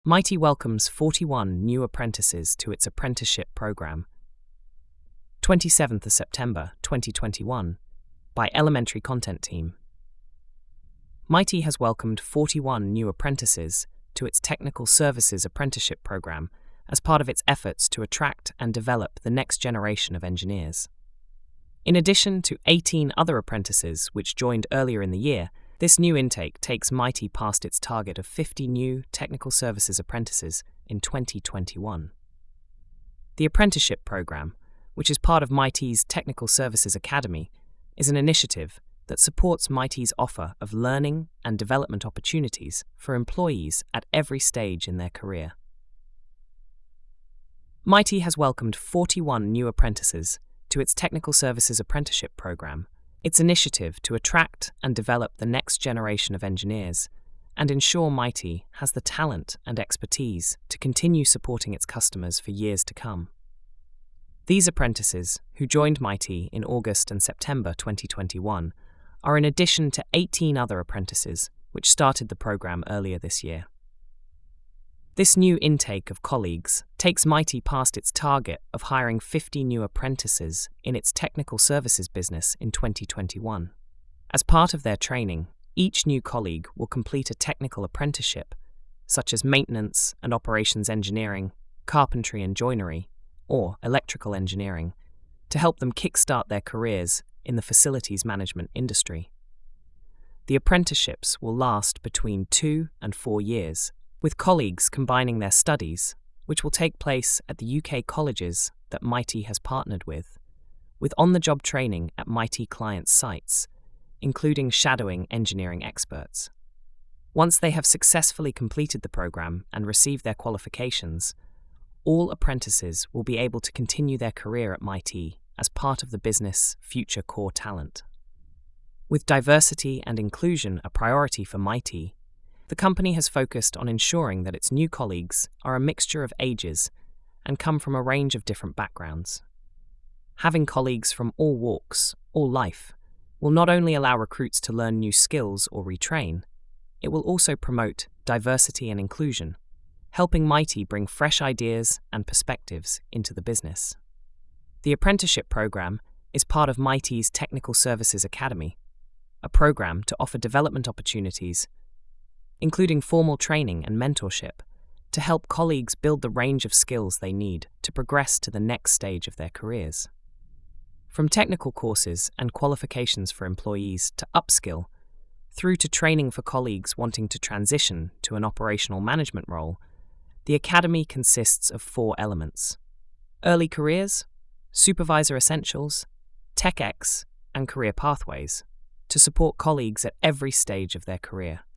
Mighty welcomes 41 new apprentices to its apprenticeship program. 27th of September 2021 by Elementary Content Team. Mighty has welcomed 41 new apprentices to its Technical Services Apprenticeship program as part of its efforts to attract and develop the next generation of engineers. In addition to 18 other apprentices which joined earlier in the year, this new intake takes Mighty past its target of 50 new Technical Services apprentices in 2021. The apprenticeship program, which is part of Mighty's Technical Services Academy, is an initiative that supports Mighty's offer of learning and development opportunities for employees at every stage in their career. Mighty has welcomed 41 new apprentices to its Technical Services Apprenticeship program, its initiative to attract and develop the next generation of engineers and ensure Mighty has the talent and expertise to continue supporting its customers for years to come. These apprentices, who joined Mighty in August and September 2021, are in addition to 18 other apprentices which started the program earlier this year. This new intake of colleagues takes Mighty past its target of hiring 50 new apprentices in its technical services business in 2021. As part of their training, each new colleague will complete a technical apprenticeship, such as maintenance and operations engineering, carpentry and joinery, or electrical engineering, to help them kickstart their careers in the facilities management industry. The apprenticeships will last between 2 and 4 years, with colleagues combining their studies, which will take place at the UK colleges that Mighty has partnered with on-the-job training at Mighty client sites, including shadowing engineering experts. Once they have successfully completed the program and received their qualifications, all apprentices will be able to continue their career at Mighty as part of the business' future core talent. With diversity and inclusion a priority for Mighty, the company has focused on ensuring that its new colleagues are a mixture of ages and come from a range of different backgrounds. Having colleagues from all walks, all life, will not only allow recruits to learn new skills or retrain, it will also promote diversity and inclusion, helping Mighty bring fresh ideas and perspectives into the business. The apprenticeship program is part of Mighty's Technical Services Academy, a program to offer development opportunities including formal training and mentorship, to help colleagues build the range of skills they need to progress to the next stage of their careers. From technical courses and qualifications for employees to upskill, through to training for colleagues wanting to transition to an operational management role, the Academy consists of 4 elements: early careers, supervisor essentials, TechX, and career pathways, to support colleagues at every stage of their career.